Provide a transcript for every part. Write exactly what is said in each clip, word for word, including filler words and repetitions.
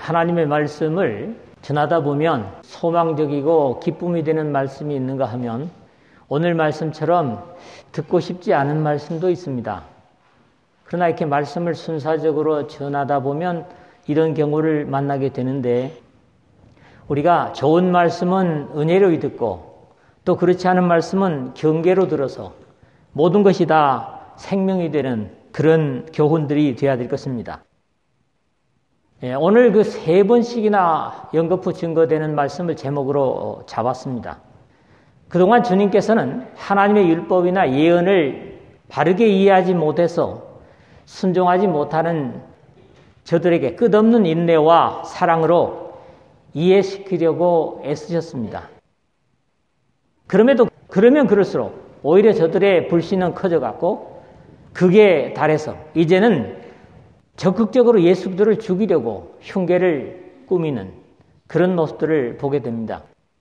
하나님의 말씀을 전하다 보면 소망적이고 기쁨이 되는 말씀이 있는가 하면 오늘 말씀처럼 듣고 싶지 않은 말씀도 있습니다. 그러나 이렇게 말씀을 순사적으로 전하다 보면 이런 경우를 만나게 되는데, 우리가 좋은 말씀은 은혜로 듣고 또 그렇지 않은 말씀은 경계로 들어서 모든 것이 다 생명이 되는 그런 교훈들이 되어야 될 것입니다. 예, 오늘 그 세 번씩이나 연거푸 증거되는 말씀을 제목으로 잡았습니다. 그동안 주님께서는 하나님의 율법이나 예언을 바르게 이해하지 못해서 순종하지 못하는 저들에게 끝없는 인내와 사랑으로 이해시키려고 애쓰셨습니다. 그럼에도 그러면 그럴수록 오히려 저들의 불신은 커져갔고 극에 달해서 이제는 적극적으로 예수들을 죽이려고 흉계를 꾸미는 그런 모습들을 보게 됩니다.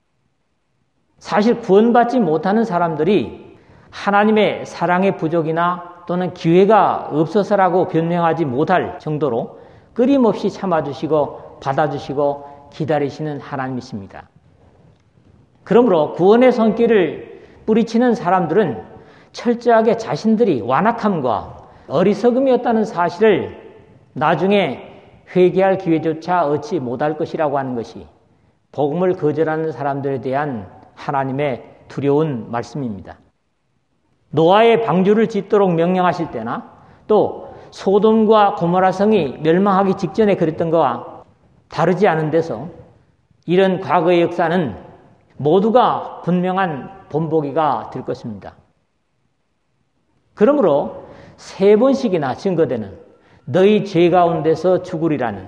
사실 구원받지 못하는 사람들이 하나님의 사랑의 부족이나 또는 기회가 없어서라고 변명하지 못할 정도로 끊임없이 참아주시고 받아주시고 기다리시는 하나님이십니다. 그러므로 구원의 손길을 뿌리치는 사람들은 철저하게 자신들이 완악함과 어리석음이었다는 사실을 나중에 회개할 기회조차 얻지 못할 것이라고 하는 것이 복음을 거절하는 사람들에 대한 하나님의 두려운 말씀입니다. 노아의 방주를 짓도록 명령하실 때나 또 소돔과 고모라 성이 멸망하기 직전에 그랬던 것과 다르지 않은 데서 이런 과거의 역사는 모두가 분명한 본보기가 될 것입니다. 그러므로 세 번씩이나 증거되는 너희 죄 가운데서 죽으리라는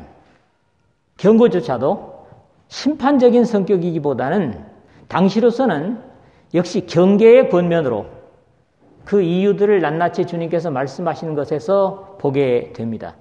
경고조차도 심판적인 성격이기보다는 당시로서는 역시 경계의 권면으로 그 이유들을 낱낱이 주님께서 말씀하시는 것에서 보게 됩니다.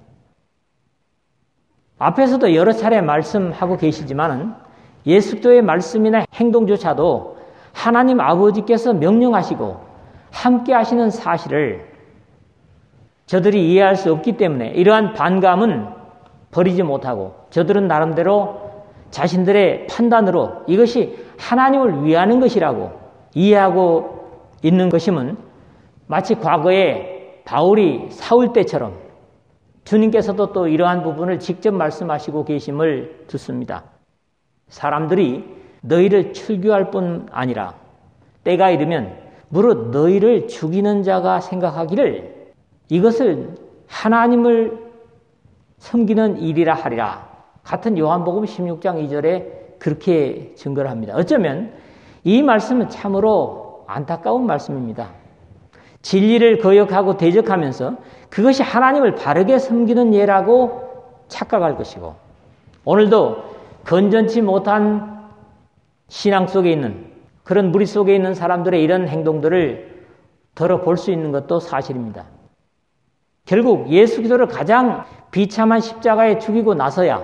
앞에서도 여러 차례 말씀하고 계시지만은 예수도의 말씀이나 행동조차도 하나님 아버지께서 명령하시고 함께 하시는 사실을 저들이 이해할 수 없기 때문에 이러한 반감은 버리지 못하고 저들은 나름대로 자신들의 판단으로 이것이 하나님을 위하는 것이라고 이해하고 있는 것임은 마치 과거에 바울이 사울 때처럼 주님께서도 또 이러한 부분을 직접 말씀하시고 계심을 듣습니다. 사람들이 너희를 출교할 뿐 아니라 때가 이르면 무릇 너희를 죽이는 자가 생각하기를 이것을 하나님을 섬기는 일이라 하리라. 같은 요한복음 십육 장 이 절에 그렇게 증거를 합니다. 어쩌면 이 말씀은 참으로 안타까운 말씀입니다. 진리를 거역하고 대적하면서 그것이 하나님을 바르게 섬기는 예라고 착각할 것이고, 오늘도 건전치 못한 신앙 속에 있는 그런 무리 속에 있는 사람들의 이런 행동들을 들어볼 수 있는 것도 사실입니다. 결국 예수 그리스도를 가장 비참한 십자가에 죽이고 나서야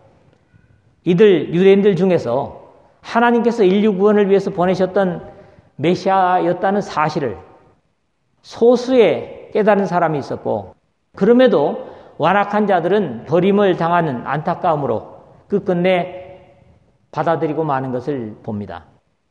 이들 유대인들 중에서 하나님께서 인류 구원을 위해서 보내셨던 메시아였다는 사실을 소수의 깨달은 사람이 있었고, 그럼에도 완악한 자들은 버림을 당하는 안타까움으로 끝끝내 받아들이고 마는 것을 봅니다.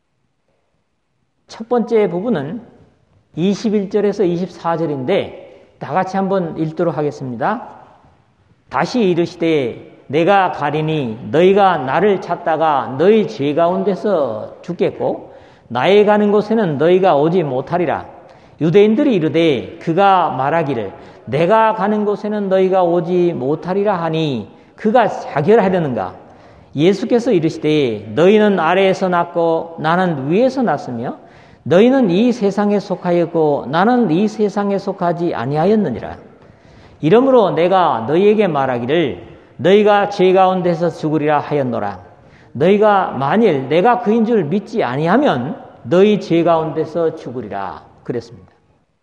첫 번째 부분은 이십일 절에서 이십사 절인데 다 같이 한번 읽도록 하겠습니다. 다시 이르시되 내가 가리니 너희가 나를 찾다가 너희 죄 가운데서 죽겠고 나의 가는 곳에는 너희가 오지 못하리라. 유대인들이 이르되 그가 말하기를 내가 가는 곳에는 너희가 오지 못하리라 하니 그가 자결하려는가? 예수께서 이르시되 너희는 아래에서 났고 나는 위에서 났으며 너희는 이 세상에 속하였고 나는 이 세상에 속하지 아니하였느니라. 이러므로 내가 너희에게 말하기를 너희가 죄 가운데서 죽으리라 하였노라. 너희가 만일 내가 그인 줄 믿지 아니하면 너희 죄 가운데서 죽으리라 그랬습니다.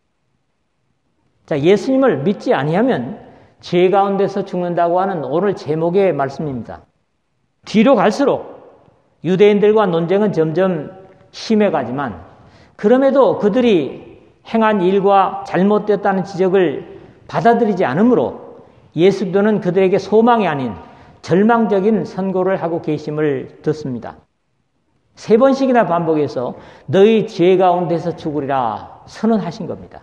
자, 예수님을 믿지 아니하면 죄 가운데서 죽는다고 하는 오늘 제목의 말씀입니다. 뒤로 갈수록 유대인들과 논쟁은 점점 심해가지만 그럼에도 그들이 행한 일과 잘못되었다는 지적을 받아들이지 않으므로 예수도는 그들에게 소망이 아닌 절망적인 선고를 하고 계심을 듣습니다. 세 번씩이나 반복해서 너희 죄 가운데서 죽으리라 선언하신 겁니다.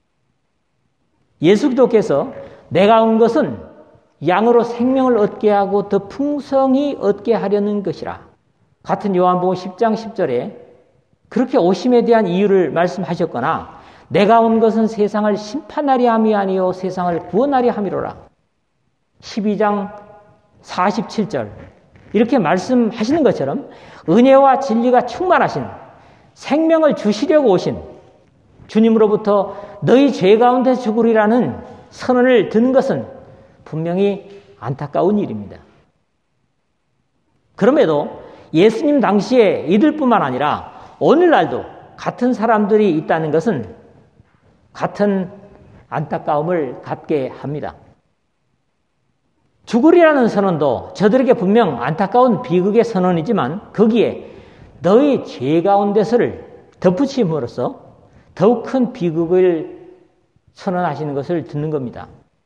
예수 그리스도께서 내가 온 것은 양으로 생명을 얻게 하고 더 풍성히 얻게 하려는 것이라. 같은 요한복음 십 장 십 절에 그렇게 오심에 대한 이유를 말씀하셨거나 내가 온 것은 세상을 심판하려 함이 아니요 세상을 구원하려 함이로라. 십이 장 사십칠 절 이렇게 말씀하시는 것처럼 은혜와 진리가 충만하신 생명을 주시려고 오신 주님으로부터 너희 죄 가운데 죽으리라는 선언을 듣는 것은 분명히 안타까운 일입니다. 그럼에도 예수님 당시에 이들 뿐만 아니라 오늘날도 같은 사람들이 있다는 것은 같은 안타까움을 갖게 합니다. 죽으리라는 선언도 저들에게 분명 안타까운 비극의 선언이지만 거기에 너희 죄 가운데서를 덧붙임으로써 더욱 큰 비극을 선언하시는 것을 듣는 겁니다.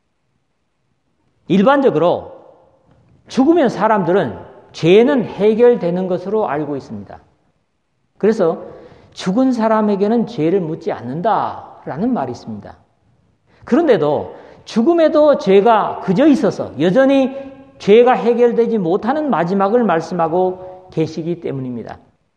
일반적으로 죽으면 사람들은 죄는 해결되는 것으로 알고 있습니다. 그래서 죽은 사람에게는 죄를 묻지 않는다라는 말이 있습니다. 그런데도 죽음에도 죄가 그저 있어서 여전히 죄가 해결되지 못하는 마지막을 말씀하고 계시기 때문입니다.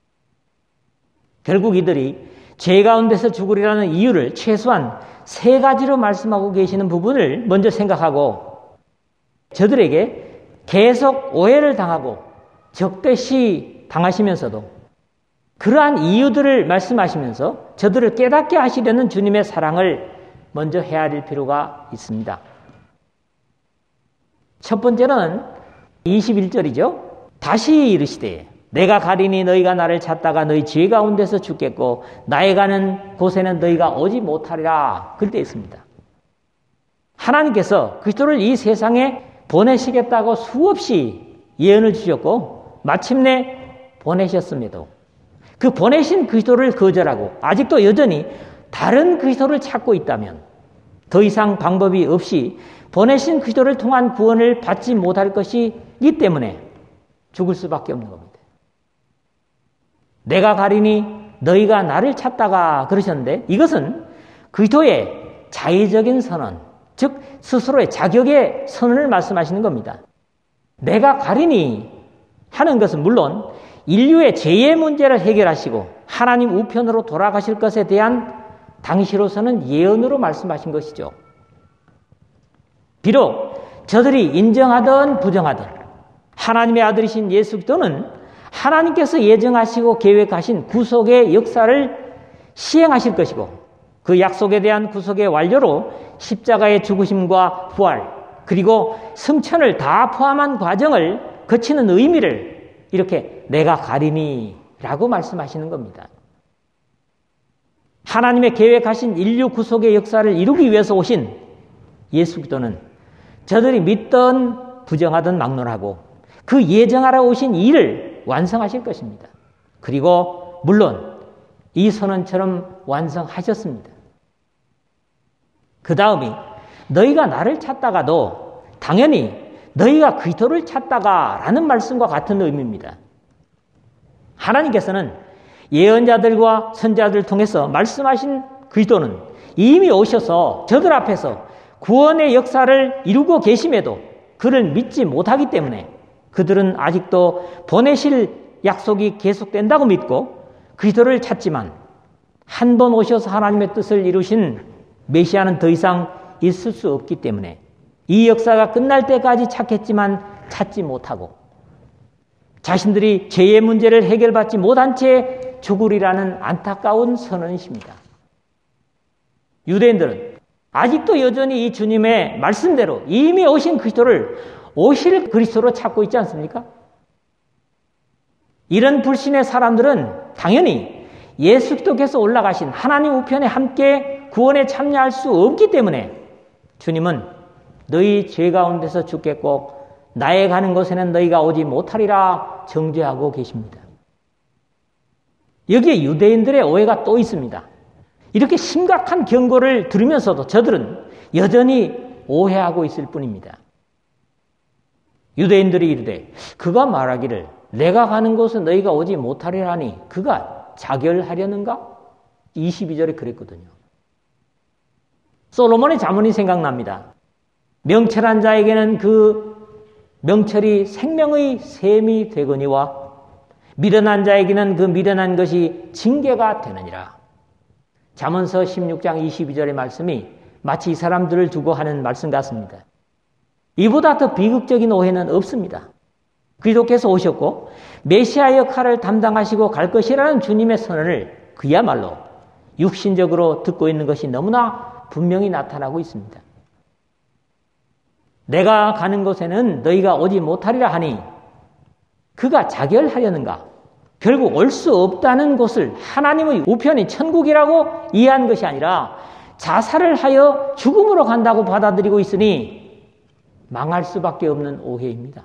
결국 이들이 죄 가운데서 죽으리라는 이유를 최소한 세 가지로 말씀하고 계시는 부분을 먼저 생각하고 저들에게 계속 오해를 당하고 적대시 당하시면서도 그러한 이유들을 말씀하시면서 저들을 깨닫게 하시려는 주님의 사랑을 먼저 헤아릴 필요가 있습니다. 첫 번째는 이십일 절이죠. 다시 이르시되 내가 가리니 너희가 나를 찾다가 너희 죄 가운데서 죽겠고 나의 가는 곳에는 너희가 오지 못하리라. 그때 있습니다. 하나님께서 그리스도를 이 세상에 보내시겠다고 수없이 예언을 주셨고 마침내 보내셨음에도 그 보내신 그리스도를 거절하고 아직도 여전히 다른 그리스도를 찾고 있다면 더 이상 방법이 없이 보내신 그리스도를 통한 구원을 받지 못할 것이기 때문에 죽을 수밖에 없는 겁니다. 내가 가리니 너희가 나를 찾다가 그러셨는데 이것은 그리스도의 자의적인 선언, 즉 스스로의 자격의 선언을 말씀하시는 겁니다. 내가 가리니 하는 것은 물론 인류의 죄의 문제를 해결하시고 하나님 우편으로 돌아가실 것에 대한 당시로서는 예언으로 말씀하신 것이죠. 비록 저들이 인정하든 부정하든 하나님의 아들이신 예수 그리스도는 하나님께서 예정하시고 계획하신 구속의 역사를 시행하실 것이고 그 약속에 대한 구속의 완료로 십자가의 죽으심과 부활 그리고 승천을 다 포함한 과정을 거치는 의미를 이렇게 내가 가리니 라고 말씀하시는 겁니다. 하나님의 계획하신 인류 구속의 역사를 이루기 위해서 오신 예수 그리스도는 저들이 믿든 부정하든 막론하고 그 예정하러 오신 일을 완성하실 것입니다. 그리고 물론 이 선언처럼 완성하셨습니다. 그 다음이 너희가 나를 찾다가도 당연히 너희가 그리스도를 찾다가 라는 말씀과 같은 의미입니다. 하나님께서는 예언자들과 선자들을 통해서 말씀하신 그리스도는 이미 오셔서 저들 앞에서 구원의 역사를 이루고 계심에도 그를 믿지 못하기 때문에 그들은 아직도 보내실 약속이 계속된다고 믿고 그리스도를 찾지만 한 번 오셔서 하나님의 뜻을 이루신 메시아는 더 이상 있을 수 없기 때문에 이 역사가 끝날 때까지 찾겠지만 찾지 못하고 자신들이 죄의 문제를 해결받지 못한 채 죽으리라는 안타까운 선언이십니다. 유대인들은 아직도 여전히 이 주님의 말씀대로 이미 오신 그리스도를 오실 그리스도로 찾고 있지 않습니까? 이런 불신의 사람들은 당연히 예수 그리스도께서 올라가신 하나님 우편에 함께 구원에 참여할 수 없기 때문에 주님은 너희 죄 가운데서 죽겠고 나의 가는 곳에는 너희가 오지 못하리라 정죄하고 계십니다. 여기에 유대인들의 오해가 또 있습니다. 이렇게 심각한 경고를 들으면서도 저들은 여전히 오해하고 있을 뿐입니다. 유대인들이 이르되 그가 말하기를 내가 가는 곳에 너희가 오지 못하리라 하니 그가 자결하려는가? 이십이 절에 그랬거든요. 솔로몬의 잠언이 생각납니다. 명철한 자에게는 그 명철이 생명의 셈이 되거니와 미련한 자에게는 그 미련한 것이 징계가 되느니라. 잠언서 십육 장 이십이 절의 말씀이 마치 이 사람들을 두고 하는 말씀 같습니다. 이보다 더 비극적인 오해는 없습니다. 그리스도께서 오셨고 메시아 역할을 담당하시고 갈 것이라는 주님의 선언을 그야말로 육신적으로 듣고 있는 것이 너무나 분명히 나타나고 있습니다. 내가 가는 곳에는 너희가 오지 못하리라 하니 그가 자결하려는가? 결국 올 수 없다는 곳을 하나님의 우편이 천국이라고 이해한 것이 아니라 자살을 하여 죽음으로 간다고 받아들이고 있으니 망할 수밖에 없는 오해입니다.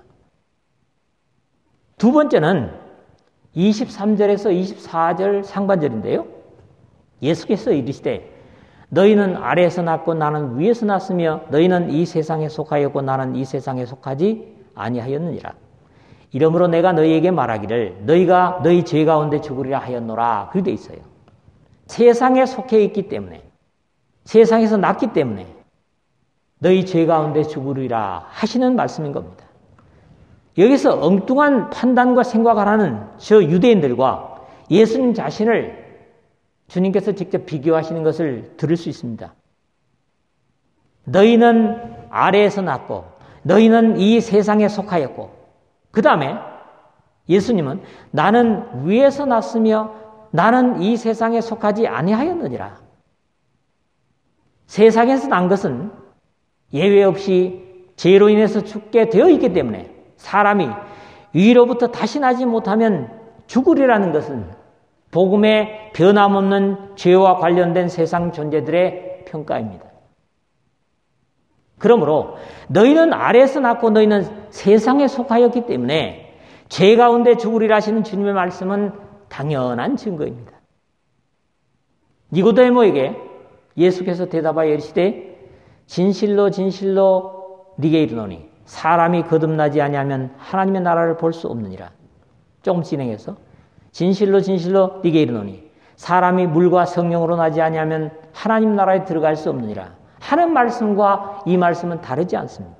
두 번째는 이십삼 절에서 이십사 절 상반절인데요. 예수께서 이르시되 너희는 아래에서 났고 나는 위에서 났으며 너희는 이 세상에 속하였고 나는 이 세상에 속하지 아니하였느니라. 이러므로 내가 너희에게 말하기를 너희가 너희 죄 가운데 죽으리라 하였노라. 그렇게 돼 있어요. 세상에 속해 있기 때문에 세상에서 났기 때문에 너희 죄 가운데 죽으리라 하시는 말씀인 겁니다. 여기서 엉뚱한 판단과 생각을 하는 저 유대인들과 예수님 자신을 주님께서 직접 비교하시는 것을 들을 수 있습니다. 너희는 아래에서 났고 너희는 이 세상에 속하였고 그 다음에 예수님은 나는 위에서 났으며 나는 이 세상에 속하지 아니하였느니라. 세상에서 난 것은 예외 없이 죄로 인해서 죽게 되어 있기 때문에 사람이 위로부터 다시 나지 못하면 죽으리라는 것은 복음의 변함없는 죄와 관련된 세상 존재들의 평가입니다. 그러므로 너희는 아래에서 났고 너희는 세상에 속하였기 때문에 죄 가운데 죽으리라 하시는 주님의 말씀은 당연한 증거입니다. 니고데모에게 예수께서 대답하여 이르시되 진실로 진실로 네게 이르노니 사람이 거듭나지 아니하면 하나님의 나라를 볼 수 없느니라. 조금 진행해서 진실로 진실로 네게 이르노니 사람이 물과 성령으로 나지 아니하면 하나님 나라에 들어갈 수 없느니라 하는 말씀과 이 말씀은 다르지 않습니다.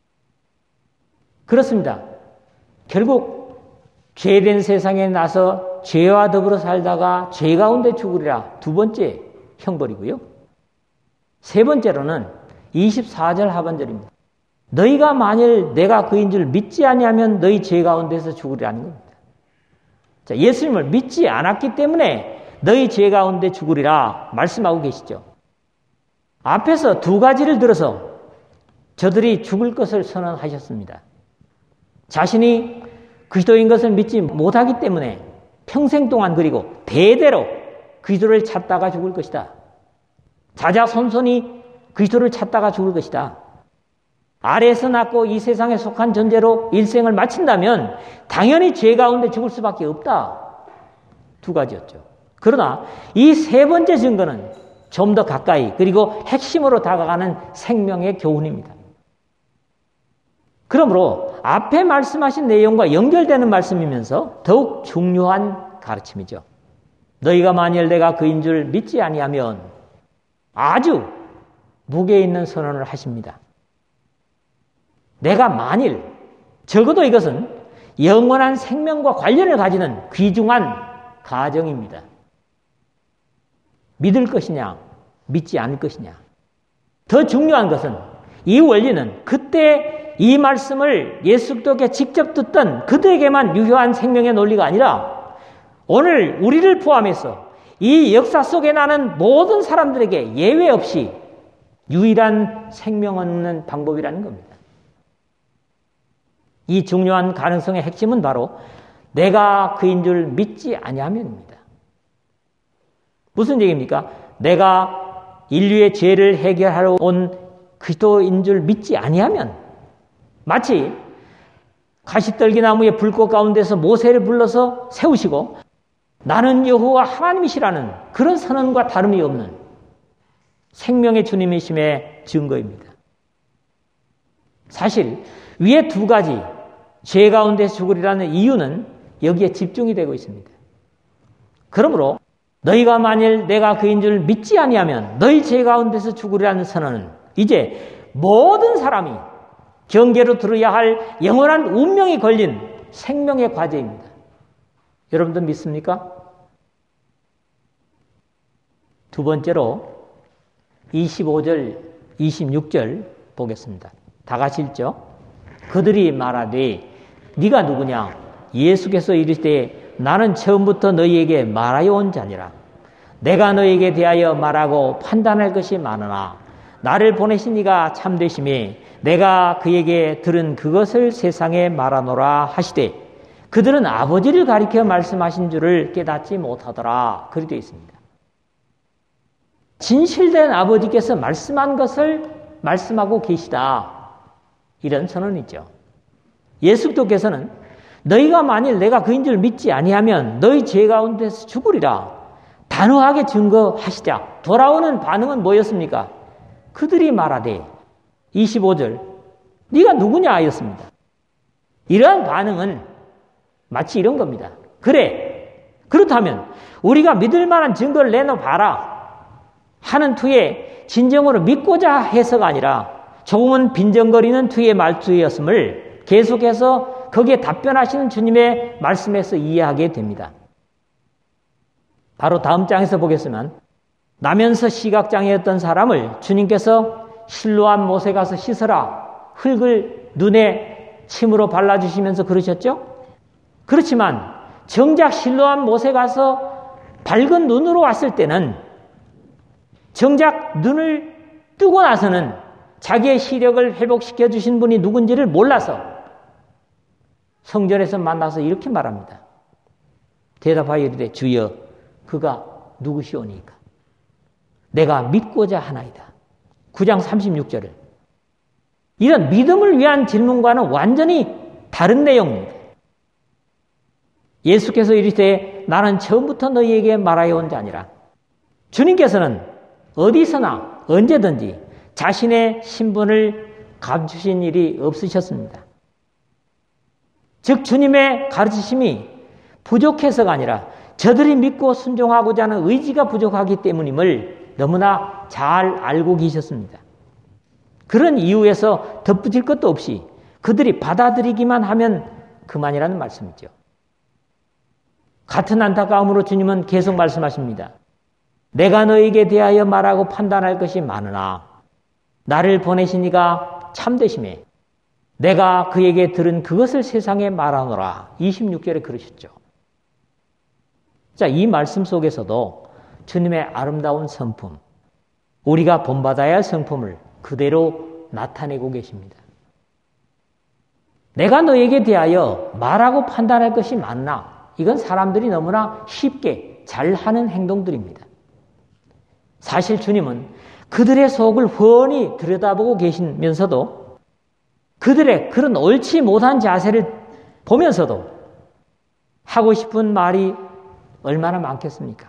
그렇습니다. 결국 죄된 세상에 나서 죄와 더불어 살다가 죄 가운데 죽으리라 두 번째 형벌이고요. 세 번째로는 이십사 절 하반절입니다. 너희가 만일 내가 그인 줄 믿지 아니하면 너희 죄 가운데서 죽으리라는 겁니다. 자, 예수님을 믿지 않았기 때문에 너희 죄 가운데 죽으리라 말씀하고 계시죠. 앞에서 두 가지를 들어서 저들이 죽을 것을 선언하셨습니다. 자신이 그리스도인 것을 믿지 못하기 때문에 평생 동안 그리고 대대로 그리스도를 찾다가 죽을 것이다. 자자손손이 그리스도를 찾다가 죽을 것이다. 아래에서 났고 이 세상에 속한 존재로 일생을 마친다면 당연히 죄 가운데 죽을 수밖에 없다. 두 가지였죠. 그러나 이 세 번째 증거는 좀 더 가까이 그리고 핵심으로 다가가는 생명의 교훈입니다. 그러므로 앞에 말씀하신 내용과 연결되는 말씀이면서 더욱 중요한 가르침이죠. 너희가 만일 내가 그인 줄 믿지 아니하면 아주 무게 있는 선언을 하십니다. 내가 만일 적어도 이것은 영원한 생명과 관련을 가지는 귀중한 가정입니다. 믿을 것이냐 믿지 않을 것이냐. 더 중요한 것은 이 원리는 그때 이 말씀을 예수 그리스도께 직접 듣던 그들에게만 유효한 생명의 논리가 아니라 오늘 우리를 포함해서 이 역사 속에 나는 모든 사람들에게 예외 없이 유일한 생명 얻는 방법이라는 겁니다. 이 중요한 가능성의 핵심은 바로 내가 그인 줄 믿지 아니하면입니다. 무슨 얘기입니까? 내가 인류의 죄를 해결하러 온 그리스도인 줄 믿지 아니하면 마치 가시떨기나무의 불꽃 가운데서 모세를 불러서 세우시고 나는 여호와 하나님이시라는 그런 선언과 다름이 없는 생명의 주님이심의 증거입니다. 사실 위에 두 가지 죄 가운데서 죽으리라는 이유는 여기에 집중이 되고 있습니다. 그러므로 너희가 만일 내가 그인 줄 믿지 아니하면 너희 죄 가운데서 죽으리라는 선언은 이제 모든 사람이 경계로 들어야 할 영원한 운명이 걸린 생명의 과제입니다. 여러분들 믿습니까? 두 번째로 이십오 절, 이십육 절 보겠습니다. 다 같이 읽죠. 그들이 말하되 네가 누구냐? 예수께서 이르시되 나는 처음부터 너희에게 말하여 온 자니라. 내가 너희에게 대하여 말하고 판단할 것이 많으나 나를 보내신 이가 참되심에 내가 그에게 들은 그것을 세상에 말하노라 하시되 그들은 아버지를 가리켜 말씀하신 줄을 깨닫지 못하더라. 그리 되어 있습니다. 진실된 아버지께서 말씀한 것을 말씀하고 계시다. 이런 선언이죠. 예수 그리스도께서는 너희가 만일 내가 그인 줄 믿지 아니하면 너희 죄 가운데서 죽으리라. 단호하게 증거하시자. 돌아오는 반응은 뭐였습니까? 그들이 말하되 이십오 절 네가 누구냐 하였습니다. 이러한 반응은 마치 이런 겁니다. 그래, 그렇다면 우리가 믿을 만한 증거를 내놔봐라 하는 투에 진정으로 믿고자 해서가 아니라 조금은 빈정거리는 투의 말투였음을 계속해서 거기에 답변하시는 주님의 말씀에서 이해하게 됩니다. 바로 다음 장에서 보겠으면 나면서 시각장애였던 사람을 주님께서 실로암 못에 가서 씻어라. 흙을 눈에 침으로 발라주시면서 그러셨죠? 그렇지만 정작 실로암 못에 가서 밝은 눈으로 왔을 때는 정작 눈을 뜨고 나서는 자기의 시력을 회복시켜 주신 분이 누군지를 몰라서 성전에서 만나서 이렇게 말합니다. 대답하여 이르되 주여 그가 누구시오니까? 내가 믿고자 하나이다. 구 장 삼십육 절을. 이런 믿음을 위한 질문과는 완전히 다른 내용입니다. 예수께서 이르시되 나는 처음부터 너희에게 말하여 온 자니라. 주님께서는 어디서나 언제든지 자신의 신분을 감추신 일이 없으셨습니다. 즉 주님의 가르치심이 부족해서가 아니라 저들이 믿고 순종하고자 하는 의지가 부족하기 때문임을 너무나 잘 알고 계셨습니다. 그런 이유에서 덧붙일 것도 없이 그들이 받아들이기만 하면 그만이라는 말씀이죠. 같은 안타까움으로 주님은 계속 말씀하십니다. 내가 너에게 대하여 말하고 판단할 것이 많으나 나를 보내신 이가 참되심에 내가 그에게 들은 그것을 세상에 말하노라. 이십육 절에 그러셨죠. 자, 이 말씀 속에서도 주님의 아름다운 성품, 우리가 본받아야 할 성품을 그대로 나타내고 계십니다. 내가 너에게 대하여 말하고 판단할 것이 많나? 이건 사람들이 너무나 쉽게 잘하는 행동들입니다. 사실 주님은 그들의 속을 훤히 들여다보고 계시면서도 그들의 그런 옳지 못한 자세를 보면서도 하고 싶은 말이 얼마나 많겠습니까?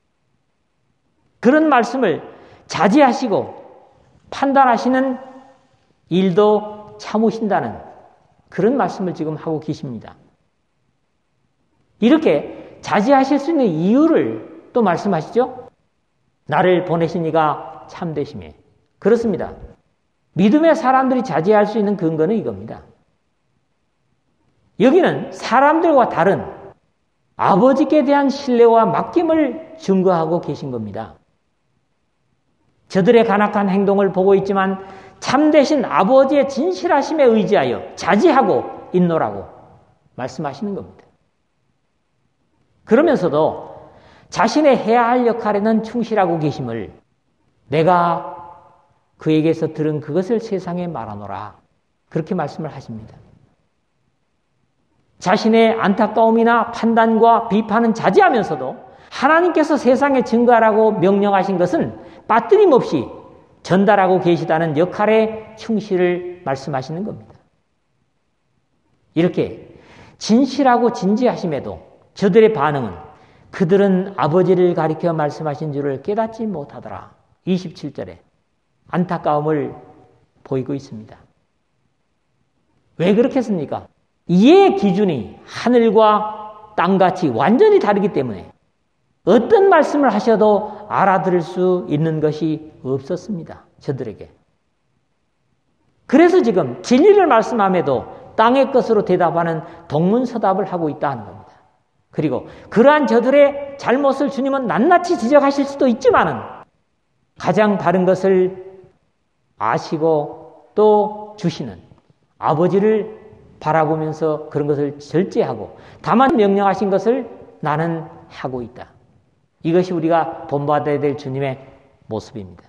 그런 말씀을 자제하시고 판단하시는 일도 참으신다는 그런 말씀을 지금 하고 계십니다. 이렇게 자제하실 수 있는 이유를 또 말씀하시죠? 나를 보내신 이가 참되심에. 그렇습니다. 믿음의 사람들이 자제할 수 있는 근거는 이겁니다. 여기는 사람들과 다른 아버지께 대한 신뢰와 맡김을 증거하고 계신 겁니다. 저들의 간악한 행동을 보고 있지만 참되신 아버지의 진실하심에 의지하여 자제하고 있노라고 말씀하시는 겁니다. 그러면서도 자신의 해야 할 역할에는 충실하고 계심을 내가 그에게서 들은 그것을 세상에 말하노라. 그렇게 말씀을 하십니다. 자신의 안타까움이나 판단과 비판은 자제하면서도 하나님께서 세상에 증거하라고 명령하신 것은 빠뜨림없이 전달하고 계시다는 역할에 충실을 말씀하시는 겁니다. 이렇게 진실하고 진지하심에도 저들의 반응은 그들은 아버지를 가리켜 말씀하신 줄을 깨닫지 못하더라. 이십칠 절에 안타까움을 보이고 있습니다. 왜 그렇겠습니까? 이해의 기준이 하늘과 땅같이 완전히 다르기 때문에 어떤 말씀을 하셔도 알아들을 수 있는 것이 없었습니다. 저들에게. 그래서 지금 진리를 말씀함에도 땅의 것으로 대답하는 동문서답을 하고 있다는 겁니다. 그리고 그러한 저들의 잘못을 주님은 낱낱이 지적하실 수도 있지만은 가장 바른 것을 아시고 또 주시는 아버지를 바라보면서 그런 것을 절제하고 다만 명령하신 것을 나는 하고 있다. 이것이 우리가 본받아야 될 주님의 모습입니다.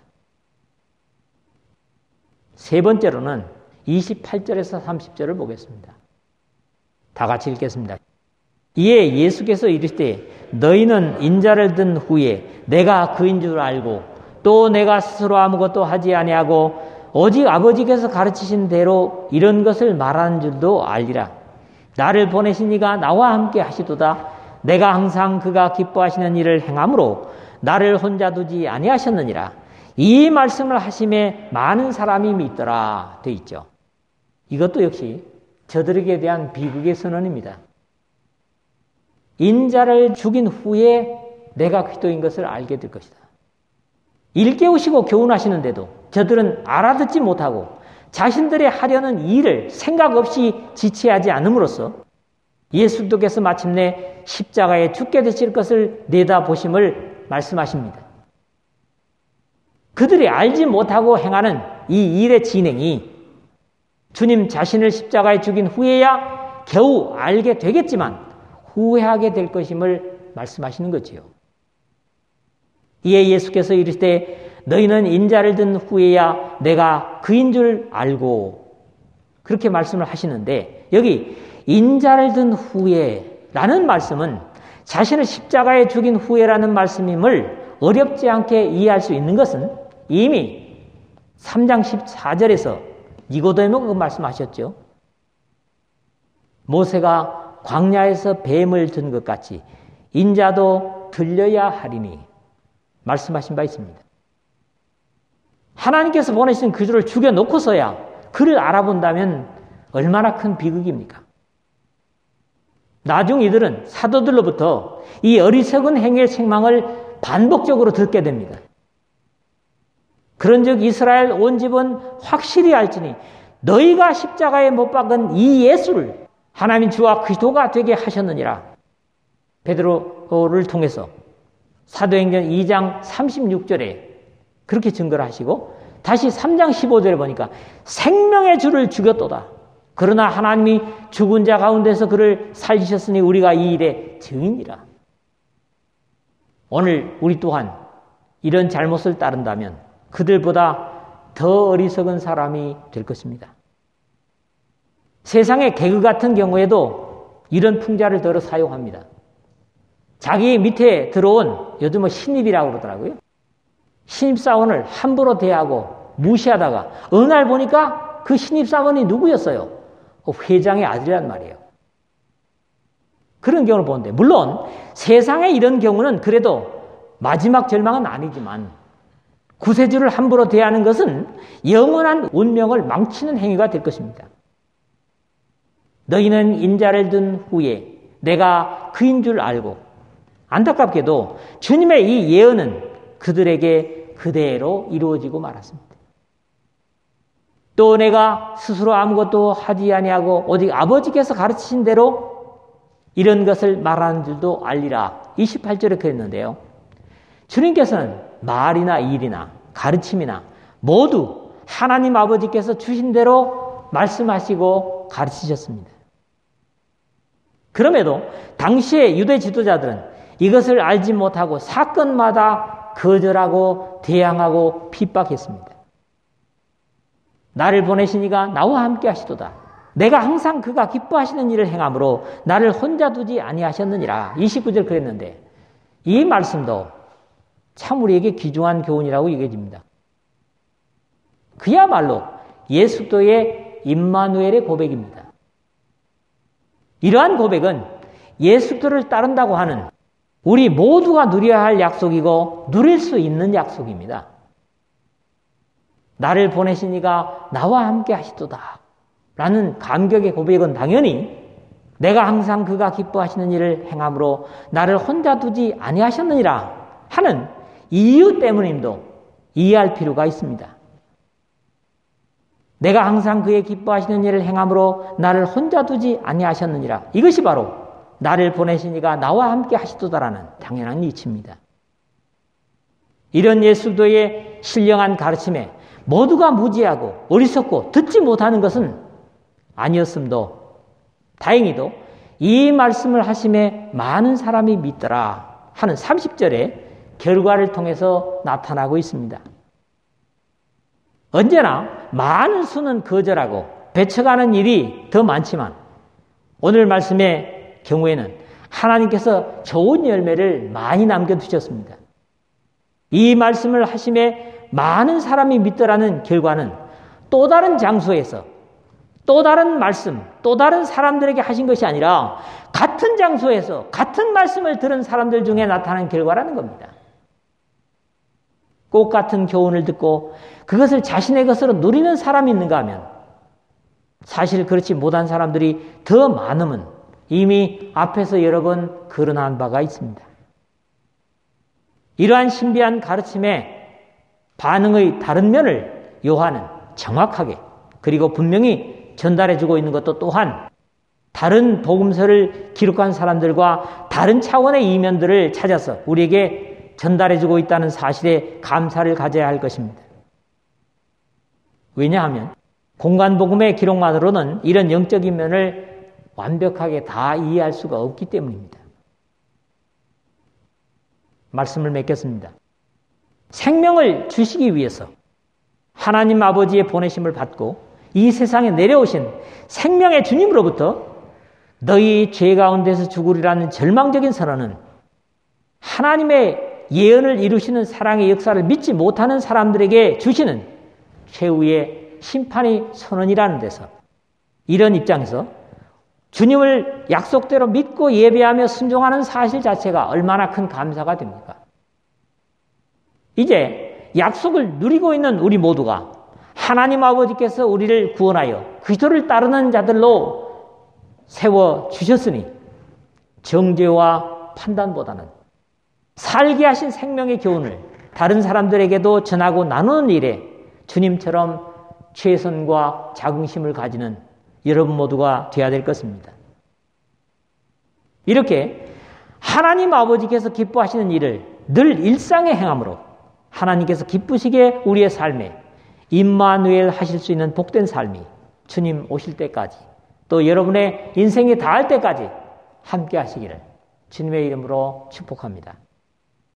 세 번째로는 이십팔 절에서 삼십 절을 보겠습니다. 다 같이 읽겠습니다. 이에 예수께서 이르시되 너희는 인자를 든 후에 내가 그인 줄 알고 또 내가 스스로 아무것도 하지 아니하고 오직 아버지께서 가르치신 대로 이런 것을 말하는 줄도 알리라. 나를 보내신 이가 나와 함께 하시도다. 내가 항상 그가 기뻐하시는 일을 행함으로 나를 혼자 두지 아니하셨느니라. 이 말씀을 하심에 많은 사람이 믿더라 되어 있죠. 이것도 역시 저들에게 대한 비극의 선언입니다. 인자를 죽인 후에 내가 그리스도인 것을 알게 될 것이다. 일깨우시고 교훈하시는데도 저들은 알아듣지 못하고 자신들의 하려는 일을 생각 없이 지체하지 않음으로써 예수께서 마침내 십자가에 죽게 되실 것을 내다보심을 말씀하십니다. 그들이 알지 못하고 행하는 이 일의 진행이 주님 자신을 십자가에 죽인 후에야 겨우 알게 되겠지만 후회하게 될 것임을 말씀하시는 거지요. 이에 예수께서 이르시되 너희는 인자를 든 후에야 내가 그인 줄 알고 그렇게 말씀을 하시는데 여기 인자를 든 후에라는 말씀은 자신을 십자가에 죽인 후에라는 말씀임을 어렵지 않게 이해할 수 있는 것은 이미 삼 장 십사 절에서 니고데모가 그 말씀하셨죠. 모세가 광야에서 뱀을 든 것 같이 인자도 들려야 하리니 말씀하신 바 있습니다. 하나님께서 보내신 그 주를 죽여놓고서야 그를 알아본다면 얼마나 큰 비극입니까? 나중 이들은 사도들로부터 이 어리석은 행위의 책망을 반복적으로 듣게 됩니다. 그런즉 이스라엘 온 집은 확실히 알지니 너희가 십자가에 못 박은 이 예수를 하나님 주와 그리스도가 되게 하셨느니라. 베드로를 통해서 사도행전 이 장 삼십육 절에 그렇게 증거를 하시고 다시 삼 장 십오 절에 보니까 생명의 주를 죽였도다. 그러나 하나님이 죽은 자 가운데서 그를 살리셨으니 우리가 이 일의 증인이라. 오늘 우리 또한 이런 잘못을 따른다면 그들보다 더 어리석은 사람이 될 것입니다. 세상의 개그 같은 경우에도 이런 풍자를 들어 사용합니다. 자기 밑에 들어온 요즘은 신입이라고 그러더라고요. 신입사원을 함부로 대하고 무시하다가 어느 날 보니까 그 신입사원이 누구였어요? 회장의 아들이란 말이에요. 그런 경우를 보는데 물론 세상에 이런 경우는 그래도 마지막 절망은 아니지만 구세주를 함부로 대하는 것은 영원한 운명을 망치는 행위가 될 것입니다. 너희는 인자를 든 후에 내가 그인 줄 알고 안타깝게도 주님의 이 예언은 그들에게 그대로 이루어지고 말았습니다. 또 내가 스스로 아무것도 하지 아니하고 오직 아버지께서 가르치신 대로 이런 것을 말하는 줄도 알리라. 이십팔 절에 그랬는데요. 주님께서는 말이나 일이나 가르침이나 모두 하나님 아버지께서 주신 대로 말씀하시고 가르치셨습니다. 그럼에도 당시의 유대 지도자들은 이것을 알지 못하고 사건마다 거절하고 대항하고 핍박했습니다. 나를 보내신 이가 나와 함께 하시도다. 내가 항상 그가 기뻐하시는 일을 행함으로 나를 혼자 두지 아니하셨느니라. 이십구 절 그랬는데 이 말씀도 참 우리에게 귀중한 교훈이라고 여겨집니다. 그야말로 예수도의 임마누엘의 고백입니다. 이러한 고백은 예수도를 따른다고 하는 우리 모두가 누려야 할 약속이고 누릴 수 있는 약속입니다. 나를 보내신 이가 나와 함께 하시도다 라는 감격의 고백은 당연히 내가 항상 그가 기뻐하시는 일을 행함으로 나를 혼자 두지 아니하셨느니라 하는 이유 때문임도 이해할 필요가 있습니다. 내가 항상 그의 기뻐하시는 일을 행함으로 나를 혼자 두지 아니하셨느니라. 이것이 바로 나를 보내신 이가 나와 함께 하시도다라는 당연한 이치입니다. 이런 예수도의 신령한 가르침에 모두가 무지하고 어리석고 듣지 못하는 것은 아니었음도 다행히도 이 말씀을 하심에 많은 사람이 믿더라 하는 삼십 절의 결과를 통해서 나타나고 있습니다. 언제나 많은 수는 거절하고 배척하는 일이 더 많지만 오늘 말씀의 경우에는 하나님께서 좋은 열매를 많이 남겨두셨습니다. 이 말씀을 하심에 많은 사람이 믿더라는 결과는 또 다른 장소에서 또 다른 말씀, 또 다른 사람들에게 하신 것이 아니라 같은 장소에서 같은 말씀을 들은 사람들 중에 나타난 결과라는 겁니다. 꼭 같은 교훈을 듣고 그것을 자신의 것으로 누리는 사람이 있는가 하면 사실 그렇지 못한 사람들이 더 많음은 이미 앞에서 여러 번 거론한 바가 있습니다. 이러한 신비한 가르침의 반응의 다른 면을 요한은 정확하게 그리고 분명히 전달해주고 있는 것도 또한 다른 복음서를 기록한 사람들과 다른 차원의 이면들을 찾아서 우리에게 전달해주고 있다는 사실에 감사를 가져야 할 것입니다. 왜냐하면 공간복음의 기록만으로는 이런 영적인 면을 완벽하게 다 이해할 수가 없기 때문입니다. 말씀을 맺겠습니다. 생명을 주시기 위해서 하나님 아버지의 보내심을 받고 이 세상에 내려오신 생명의 주님으로부터 너희 죄 가운데서 죽으리라는 절망적인 선언은 하나님의 예언을 이루시는 사랑의 역사를 믿지 못하는 사람들에게 주시는 최후의 심판의 선언이라는 데서 이런 입장에서 주님을 약속대로 믿고 예배하며 순종하는 사실 자체가 얼마나 큰 감사가 됩니까? 이제 약속을 누리고 있는 우리 모두가 하나님 아버지께서 우리를 구원하여 그리스도를 따르는 자들로 세워주셨으니 정죄와 판단보다는 살게 하신 생명의 교훈을 다른 사람들에게도 전하고 나누는 일에 주님처럼 최선과 자긍심을 가지는 여러분 모두가 되어야 될 것입니다. 이렇게 하나님 아버지께서 기뻐하시는 일을 늘 일상에 행함으로 하나님께서 기쁘시게 우리의 삶에 임마누엘 하실 수 있는 복된 삶이 주님 오실 때까지 또 여러분의 인생이 다할 때까지 함께 하시기를 주님의 이름으로 축복합니다.